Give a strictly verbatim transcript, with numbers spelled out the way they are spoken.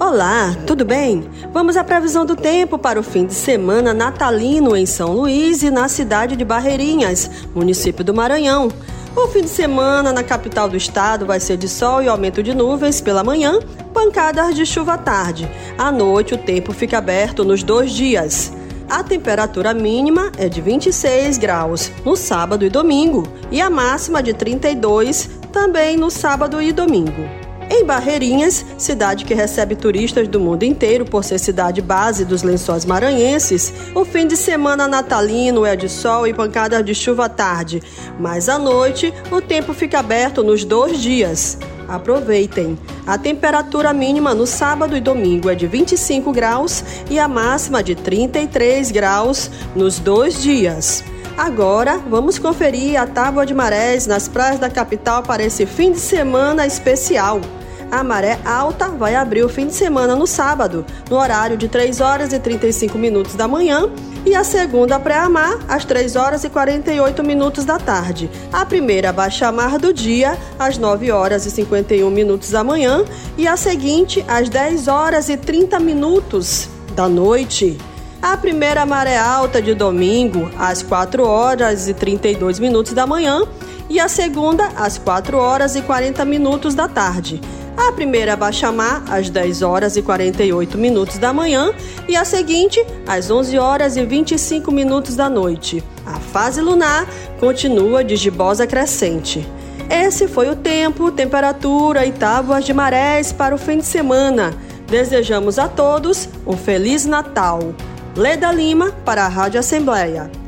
Olá, tudo bem? Vamos à previsão do tempo para o fim de semana natalino em São Luís e na cidade de Barreirinhas, município do Maranhão. O fim de semana na capital do estado vai ser de sol e aumento de nuvens pela manhã, pancadas de chuva à tarde. À noite o tempo fica aberto nos dois dias. A temperatura mínima é de vinte e seis graus no sábado e domingo e a máxima de trinta e dois também no sábado e domingo. Em Barreirinhas, cidade que recebe turistas do mundo inteiro por ser cidade base dos Lençóis Maranhenses, o fim de semana natalino é de sol e pancadas de chuva à tarde, mas à noite o tempo fica aberto nos dois dias. Aproveitem! A temperatura mínima no sábado e domingo é de vinte e cinco graus e a máxima de trinta e três graus nos dois dias. Agora, vamos conferir a tábua de marés nas praias da capital para esse fim de semana especial. A maré alta vai abrir o fim de semana no sábado, no horário de três horas e trinta e cinco minutos da manhã, e a segunda pré-mar às três horas e quarenta e oito minutos da tarde. A primeira baixa-mar do dia às nove horas e cinquenta e um minutos da manhã e a seguinte às dez horas e trinta minutos da noite. A primeira maré alta de domingo às quatro horas e trinta e dois minutos da manhã e a segunda às quatro horas e quarenta minutos da tarde. A primeira baixa-mar às dez horas e quarenta e oito minutos da manhã e a seguinte às onze horas e vinte e cinco minutos da noite. A fase lunar continua de gibosa crescente. Esse foi o tempo, temperatura e tábuas de marés para o fim de semana. Desejamos a todos um Feliz Natal. Leda Lima para a Rádio Assembleia.